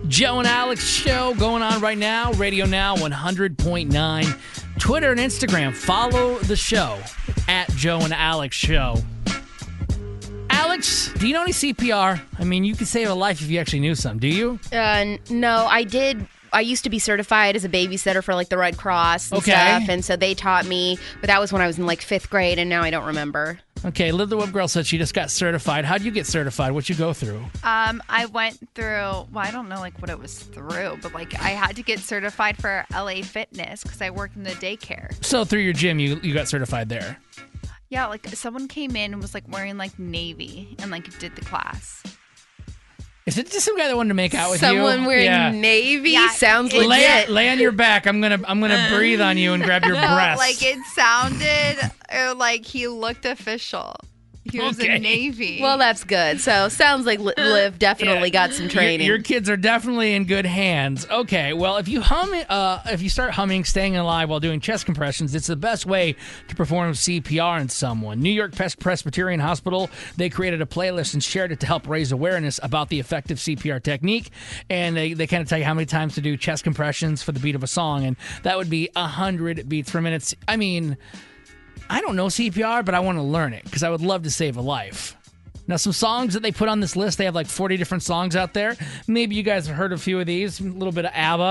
Joe and Alex show going on right now. Radio Now 100.9. Twitter and Instagram. Follow the show at Joe and Alex Show. Alex, do you know any CPR? I mean, you could save a life if you actually knew some. Do you? No, I did. I used to be certified as a babysitter for like the Red Cross and stuff, and so they taught me, but that was when I was in like 5th grade, and now I don't remember. Okay, Liv the Web Girl said she just got certified. How'd you get certified? What'd you go through? I went through, well, I don't know like what it was through, but like I had to get certified for LA Fitness because I work in the daycare. So through your gym, you got certified there? Yeah, like someone came in and was like wearing like Navy and like did the class. Is it just some guy that wanted to make out with you? Someone wearing Navy? Yeah, sounds legit. Lay on your back. I'm gonna breathe on you and grab your breast. Like it sounded like he looked official. He was in Navy. Well, that's good. So sounds like Liv definitely got some training. Your kids are definitely in good hands. Okay, well, if you start humming Staying Alive while doing chest compressions, it's the best way to perform CPR on someone. New York Presbyterian Hospital, they created a playlist and shared it to help raise awareness about the effective CPR technique. And they kind of tell you how many times to do chest compressions for the beat of a song. And that would be 100 beats per minute. I mean, I don't know CPR, but I want to learn it because I would love to save a life. Now, some songs that they put on this list, they have like 40 different songs out there. Maybe you guys have heard a few of these. A little bit of ABBA.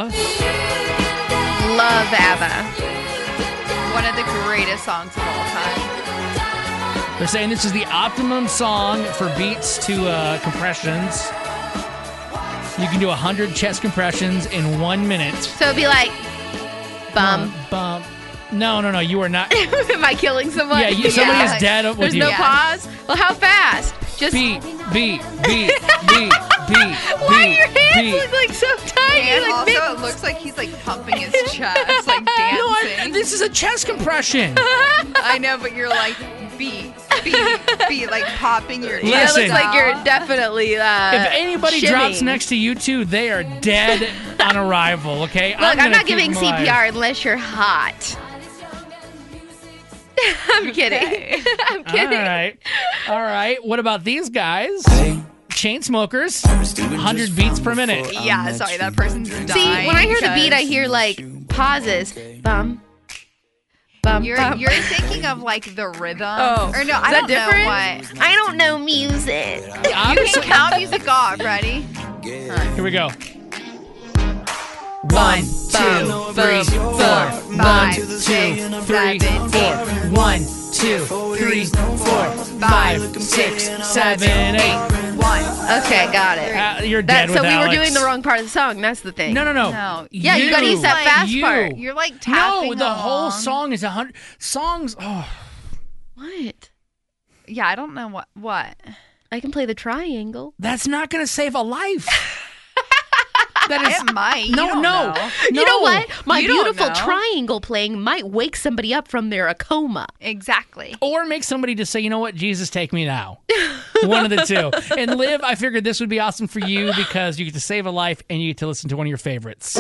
Love ABBA. One of the greatest songs of all time. They're saying this is the optimum song for beats to compressions. You can do 100 chest compressions in 1 minute. So it'd be like, bum. Bum. No, you are not. Am I killing someone? Yeah, somebody is dead with There's you. no pause? Well, how fast? Just beat. Why your hands look like so tiny? And like also, it looks like he's like pumping his chest, like dancing. This is a chest compression. I know, but you're like beat, like popping your chest. Listen. It looks like you're definitely if anybody shimming. drops next to you two, they are dead on arrival, okay? Look, I'm not giving CPR unless you're hot. I'm kidding. Okay. I'm kidding. All right. What about these guys? Chainsmokers, 100 beats per minute. Yeah, sorry, that person's dying. See, when I hear the beat, I hear like pauses. Bum. Bum, You're thinking of like the rhythm. Oh, or no, is I that don't different? know what. I don't know music. You can count music off. Ready? Here we go. 1, 2, 3, 4, 5, 6, 3, 4. 7, 1, 2, 3, 4, 5, 6, 7, 8. 1. Okay, got it. You're dead with So we Alex. were doing the wrong part of the song. That's the thing. No. No. Yeah, you gotta use that fast You. part. You're like tapping No, the whole along. song is 100 songs. Oh, What? Yeah, I don't know what. I can play the triangle. that's not going to save a life. That is It might. You no. don't know. You know what? My You don't beautiful know. triangle playing might wake somebody up from their coma. Exactly. Or make somebody just say, you know what, Jesus, take me now. One of the two. And Liv, I figured this would be awesome for you because you get to save a life and you get to listen to one of your favorites.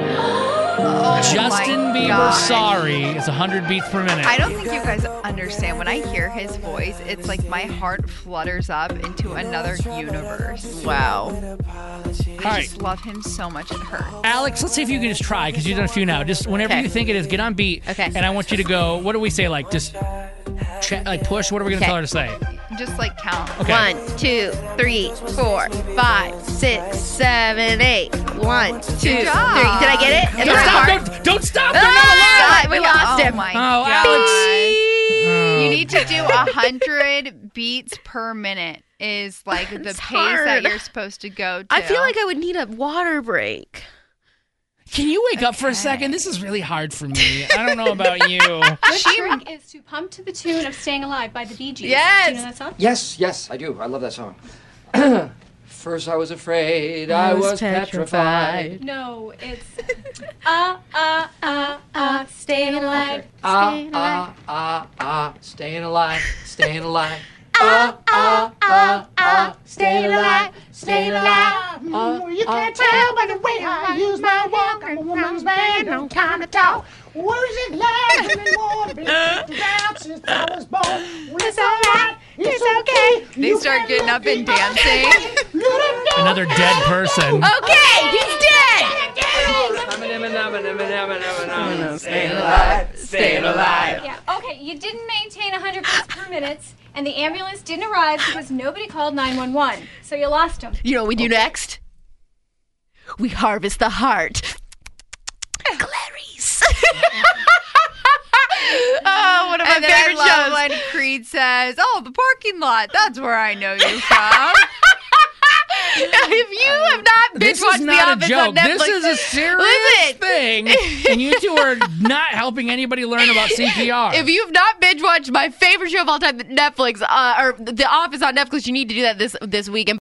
Justin my Bieber, God. Sorry, is 100 beats per minute. I don't think you guys understand. When I hear his voice, it's like my heart flutters up into another universe. Wow. All I right, just love him so much. It hurts. Alex, let's see if you can just try because you've done a few now. Just whenever Okay. you think it is, get on beat. Okay. And I want you to go, what do we say? Like just like push? What are we going to Okay. tell her to say? Just like count. Okay. 1, 2, 3, 4, 5, 6, 7, 8. 1, 2, 3. Did job. I get it? Don't stop! Don't stop! They're not Ah, allowed! we lost him. My Oh, God. Alex. You need to do 100 beats per minute is like the It's pace that hard. you're supposed to go to. I feel like I would need a water break. Can you wake up for a second? This is really hard for me. I don't know about you. Good trick is to pump to the tune of Staying Alive by the Bee Gees. Yes. Do you know that song? Yes, I do. I love that song. First I was afraid, I was petrified. No, it's Staying Alive. Staying alive, staying alive. Staying alive. Staying alive. You can't tell by the way I use my walk. I'm a woman's man, no time to talk. Words it loud, and more been around since I was born. Well, it's alright, It's okay. They start getting up and dancing. Another dead person. Okay, he's dead. Staying alive, staying alive. Yeah. Okay, you didn't maintain 100 beats per minute, and the ambulance didn't arrive because nobody called 911. So you lost them. You know what we do next? We harvest the heart. Clarice. Oh, one of my favorite shows. When Creed says, "Oh, the parking lot. That's where I know you from." If you have not This binge-watched is The not a Office joke. on Netflix, This is a serious Listen. thing, and you two are not helping anybody learn about CPR. If you've not binge-watched my favorite show of all time, Netflix, or The Office on Netflix, you need to do that this week. And